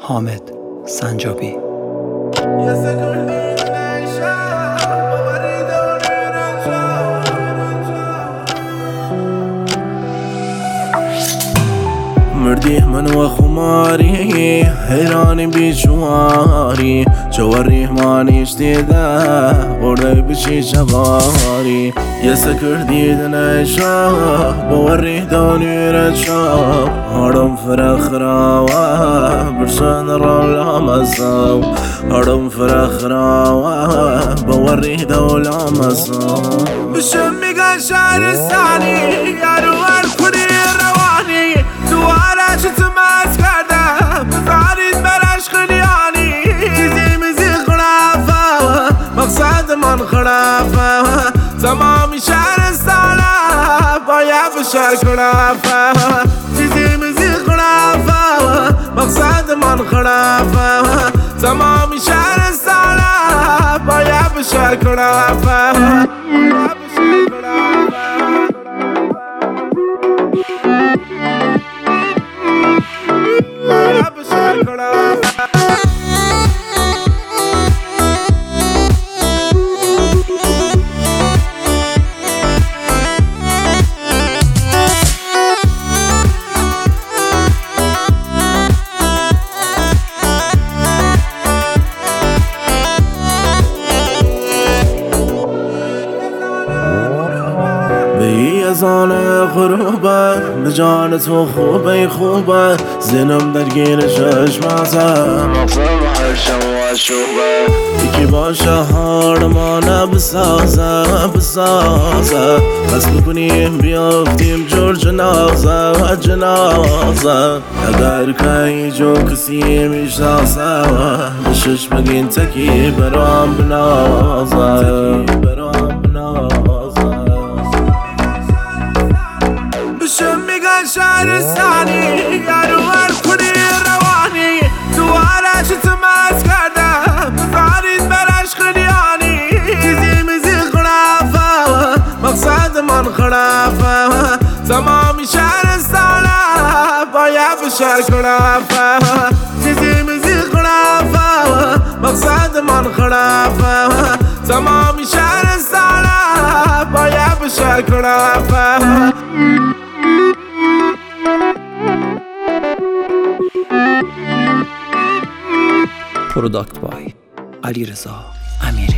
حامد سنجابی. مردی من و خماری حیرانی بیشواری جواری مانیش دیده برده بشی شباری یه سکر دیدن ایشا باوری دانی رچا هارم فرخراوه برشن را لامزاو هارم فرخراوه باوری دولا مزاو بشم میگن شهرستانی یارو کنی روانی دوارش تماس کردم بفرید برش خلیانی چیزی میزی خرافه مقصد من خرافه تمامی شهرستانه باید بشر خرافه چیزی میزی خرافه مقصد من خرافه تمامی شهرستانه باید بشر خرافه زان غروبه به جان تو خوبه زنم درگیر چشمته مقصد هر شب و شوبه یکی باشه هارمانه بسازه بس بکنیم بیافتیم جور جنازه اگر که جو کسی میشناسه بشش بگین تکی برام بنازه شهرستانی یارو کنی روانی دوارش تماس کردم بفرید برش خلیانی چیزی میزی خرافه مقصد من خرافه تمامی شهرستانه باید بشر خرافه چیزی میزی خرافه مقصد من خرافه تمامی شهرستانه باید بشر خرافه. پروداکت بای علیرضا امیری.